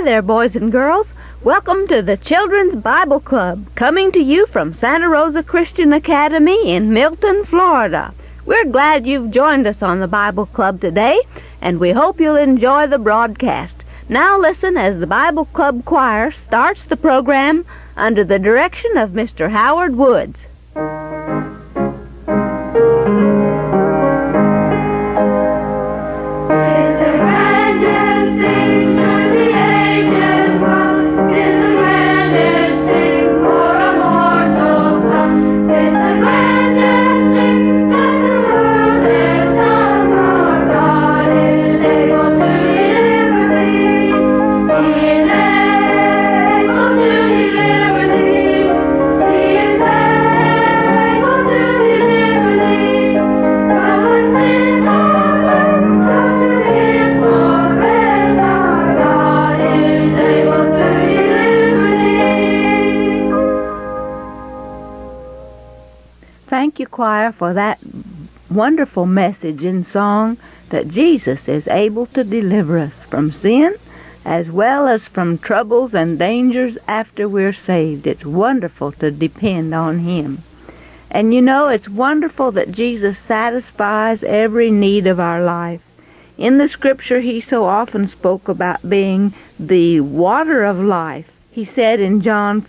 there, boys and girls. Welcome to the Children's Bible Club, coming to you from Santa Rosa Christian Academy in Milton, Florida. We're glad you've joined us on the Bible Club today, and we hope you'll enjoy the broadcast. Now listen as the Bible Club Choir starts the program under the direction of Mr. Howard Woods. Thank you, choir, for that wonderful message in song that Jesus is able to deliver us from sin as well as from troubles and dangers after we're saved. It's wonderful to depend on Him. And you know, it's wonderful that Jesus satisfies every need of our life. In the Scripture, He so often spoke about being the water of life. He said in John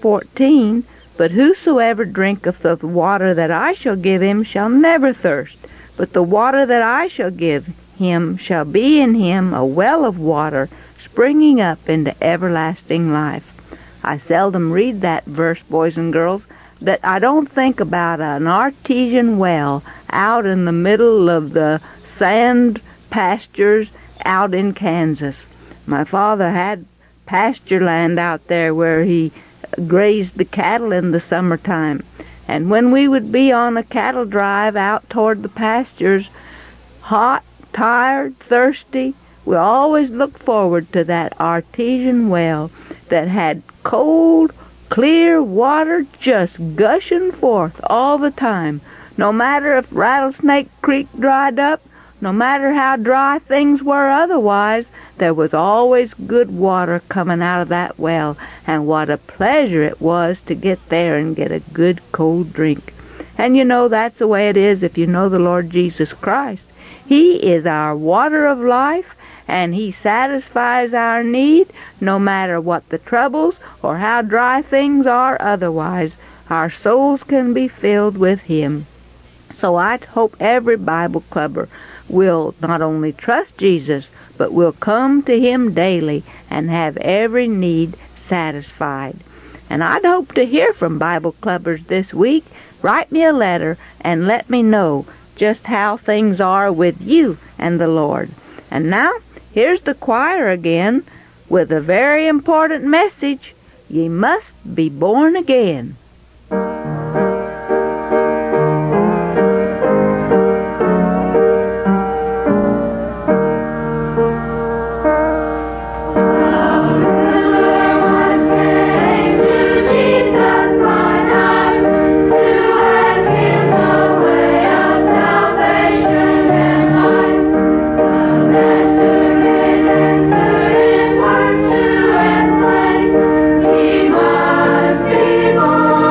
4:14, "But whosoever drinketh of the water that I shall give him shall never thirst, but the water that I shall give him shall be in him a well of water, springing up into everlasting life." I seldom read that verse, boys and girls, that I don't think about an artesian well out in the middle of the sand pastures out in Kansas. My father had pasture land out there where he grazed the cattle in the summertime. And when we would be on a cattle drive out toward the pastures, hot, tired, thirsty, we always looked forward to that artesian well that had cold, clear water just gushing forth all the time. No matter if Rattlesnake Creek dried up, no matter how dry things were otherwise, there was always good water coming out of that well, and what a pleasure it was to get there and get a good cold drink. And you know, that's the way it is if you know the Lord Jesus Christ. He is our water of life, and He satisfies our need no matter what the troubles or how dry things are otherwise. Our souls can be filled with Him. So I hope every Bible clubber will not only trust Jesus, but will come to Him daily and have every need satisfied. And I'd hope to hear from Bible clubbers this week. Write me a letter and let me know just how things are with you and the Lord. And now, here's the choir again with a very important message. Ye must be born again. He must be born.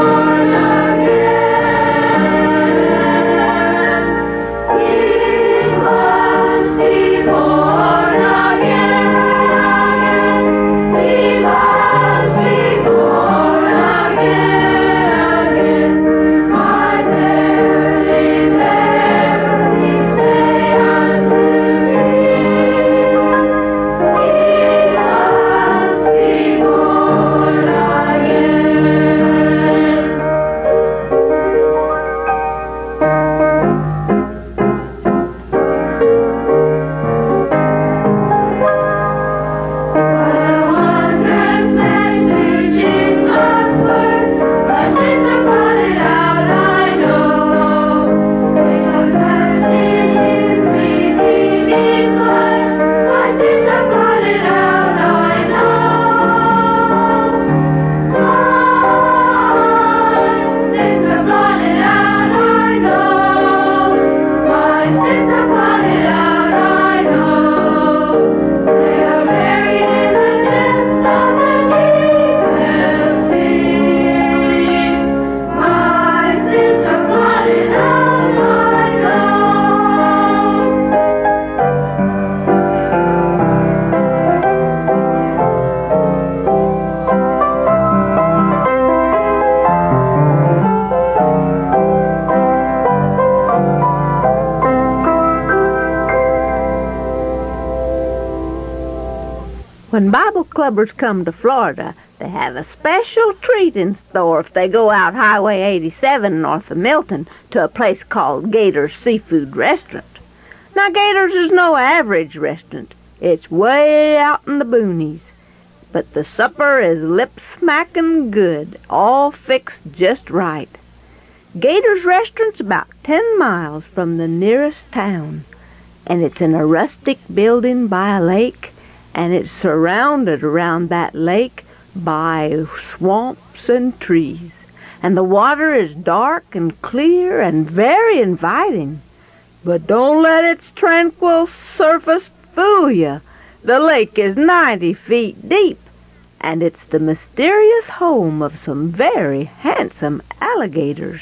When Bible clubbers come to Florida, they have a special treat in store if they go out Highway 87 north of Milton to a place called Gator's Seafood Restaurant. Now, Gator's is no average restaurant. It's way out in the boonies. But the supper is lip-smacking good, all fixed just right. Gator's Restaurant's about 10 miles from the nearest town, and it's in a rustic building by a lake, and it's surrounded around that lake by swamps and trees. And the water is dark and clear and very inviting. But don't let its tranquil surface fool you. The lake is 90 feet deep, and it's the mysterious home of some very handsome alligators.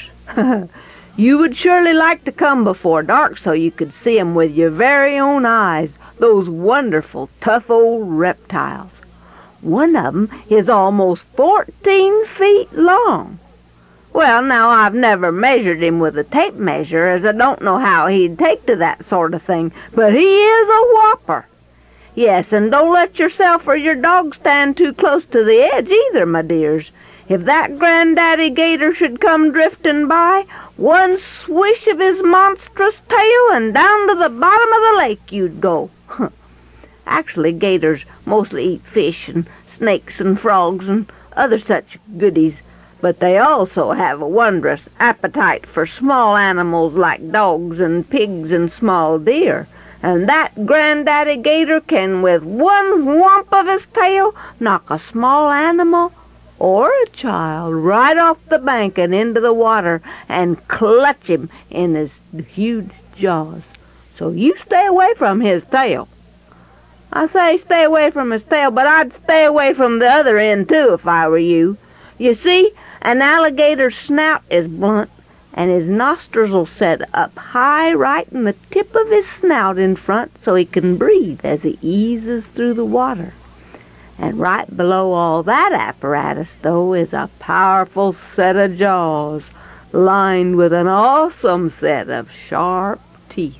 You would surely like to come before dark so you could see 'em with your very own eyes, those wonderful, tough old reptiles. One of 'em is almost 14 feet long. Well, now, I've never measured him with a tape measure, as I don't know how he'd take to that sort of thing, but he is a whopper. Yes, and don't let yourself or your dog stand too close to the edge either, my dears. If that Granddaddy Gator should come drifting by, one swish of his monstrous tail and down to the bottom of the lake you'd go. Actually, gators mostly eat fish and snakes and frogs and other such goodies, but they also have a wondrous appetite for small animals like dogs and pigs and small deer. And that Granddaddy Gator can, with one whomp of his tail, knock a small animal or a child right off the bank and into the water and clutch him in his huge jaws. So you stay away from his tail. I say stay away from his tail, but I'd stay away from the other end, too, if I were you. You see, an alligator's snout is blunt, and his nostrils will set up high right in the tip of his snout in front so he can breathe as he eases through the water. And right below all that apparatus, though, is a powerful set of jaws, lined with an awesome set of sharp teeth.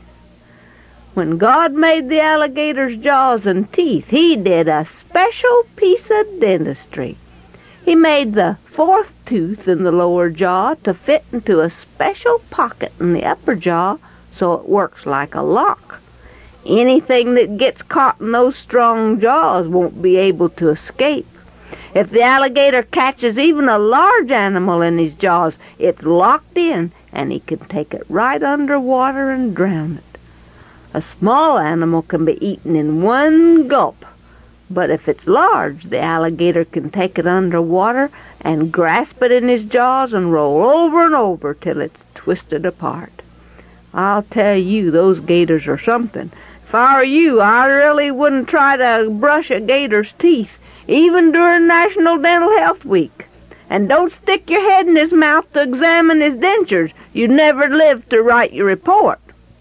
When God made the alligator's jaws and teeth, he did a special piece of dentistry. He made the fourth tooth in the lower jaw to fit into a special pocket in the upper jaw so it works like a lock. Anything that gets caught in those strong jaws won't be able to escape. If the alligator catches even a large animal in his jaws, it's locked in, and he can take it right underwater and drown it. A small animal can be eaten in one gulp, but if it's large, the alligator can take it underwater and grasp it in his jaws and roll over and over till it's twisted apart. I'll tell you, those gators are something. If I were you, I really wouldn't try to brush a gator's teeth, even during National Dental Health Week. And don't stick your head in his mouth to examine his dentures. You'd never live to write your report.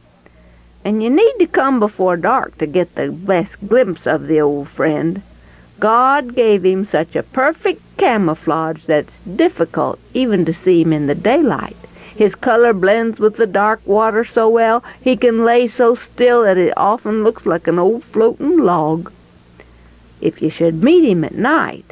And you need to come before dark to get the best glimpse of the old friend. God gave him such a perfect camouflage that it's difficult even to see him in the daylight. His color blends with the dark water so well, he can lay so still that it often looks like an old floating log. If you should meet him at night,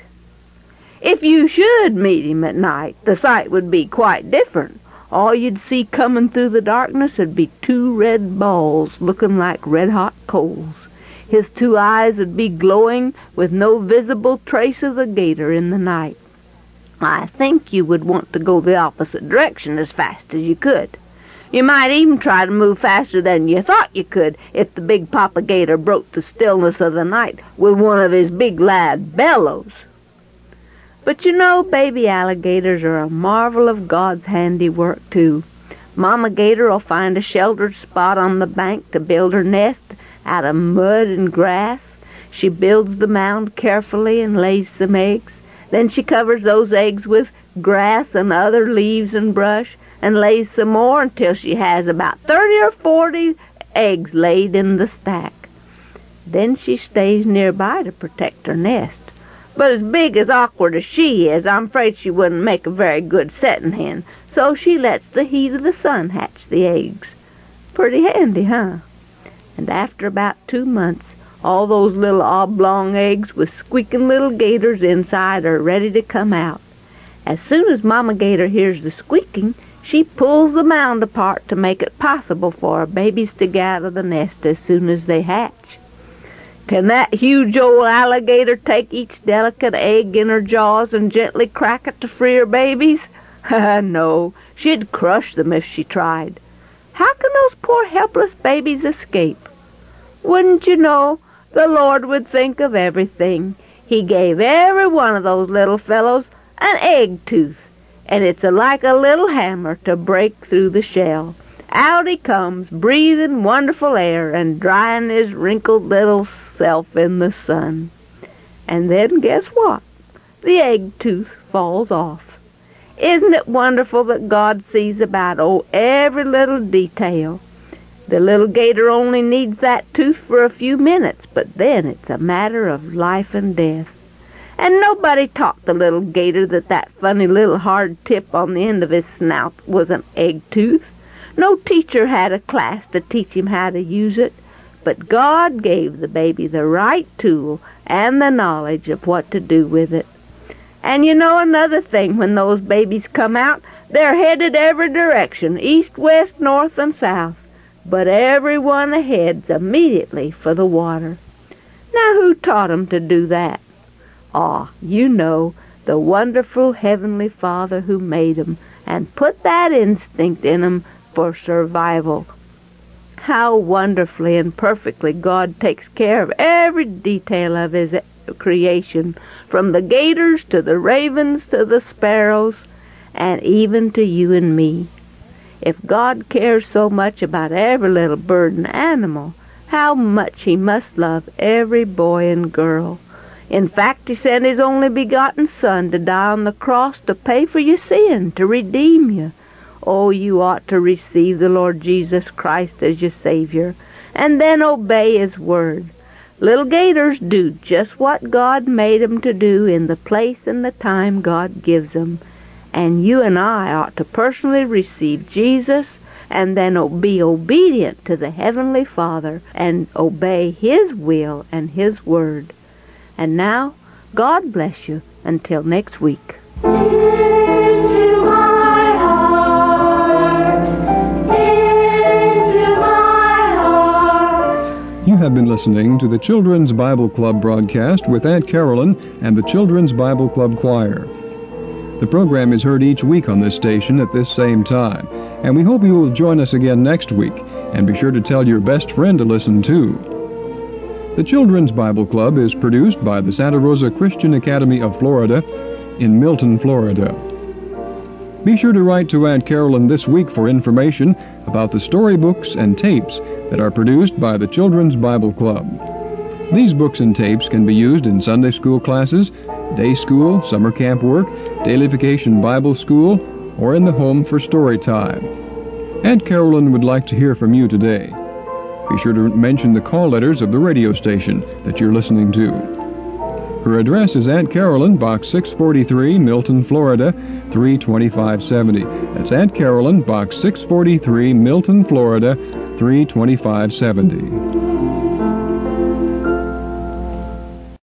the sight would be quite different. All you'd see coming through the darkness would be two red balls looking like red-hot coals. His two eyes would be glowing with no visible trace of the gator in the night. I think you would want to go the opposite direction as fast as you could. You might even try to move faster than you thought you could if the big Papa Gator broke the stillness of the night with one of his big loud bellows. But you know, baby alligators are a marvel of God's handiwork, too. Mama Gator will find a sheltered spot on the bank to build her nest out of mud and grass. She builds the mound carefully and lays some eggs. Then she covers those eggs with grass and other leaves and brush and lays some more until she has about 30 or 40 eggs laid in the stack. Then she stays nearby to protect her nest. But as big as awkward as she is, I'm afraid she wouldn't make a very good setting hen, so she lets the heat of the sun hatch the eggs. Pretty handy, huh? And after about 2 months, All those little oblong eggs with squeaking little gators inside are ready to come out. As soon as Mama Gator hears the squeaking, she pulls the mound apart to make it possible for her babies to get out of the nest as soon as they hatch. Can that huge old alligator take each delicate egg in her jaws and gently crack it to free her babies? No, she'd crush them if she tried. How can those poor helpless babies escape? Wouldn't you know, the Lord would think of everything. He gave every one of those little fellows an egg tooth, and it's like a little hammer to break through the shell. Out he comes, breathing wonderful air and drying his wrinkled little self in the sun. And then guess what? The egg tooth falls off. Isn't it wonderful that God sees about every little detail? The little gator only needs that tooth for a few minutes, but then it's a matter of life and death. And nobody taught the little gator that funny little hard tip on the end of his snout was an egg tooth. No teacher had a class to teach him how to use it, but God gave the baby the right tool and the knowledge of what to do with it. And you know another thing, when those babies come out, they're headed every direction, east, west, north, and south. But everyone heads immediately for the water. Now who taught 'em to do that? You know, the wonderful Heavenly Father who made 'em and put that instinct in 'em for survival. How wonderfully and perfectly God takes care of every detail of His creation, from the gators to the ravens to the sparrows, and even to you and me. If God cares so much about every little bird and animal, how much He must love every boy and girl. In fact, He sent His only begotten Son to die on the cross to pay for your sin, to redeem you. Oh, you ought to receive the Lord Jesus Christ as your Savior, and then obey His word. Little gators do just what God made 'em to do in the place and the time God gives 'em. And you and I ought to personally receive Jesus and then be obedient to the Heavenly Father and obey His will and His word. And now, God bless you until next week. You have been listening to the Children's Bible Club broadcast with Aunt Carolyn and the Children's Bible Club Choir. The program is heard each week on this station at this same time, and we hope you will join us again next week, and be sure to tell your best friend to listen too. The Children's Bible Club is produced by the Santa Rosa Christian Academy of Florida in Milton, Florida. Be sure to write to Aunt Carolyn this week for information about the storybooks and tapes that are produced by the Children's Bible Club. These books and tapes can be used in Sunday school classes, day school, summer camp work, daily vacation Bible school, or in the home for story time. Aunt Carolyn would like to hear from you today. Be sure to mention the call letters of the radio station that you're listening to. Her address is Aunt Carolyn, Box 643, Milton, Florida, 32570. That's Aunt Carolyn, Box 643, Milton, Florida, 32570.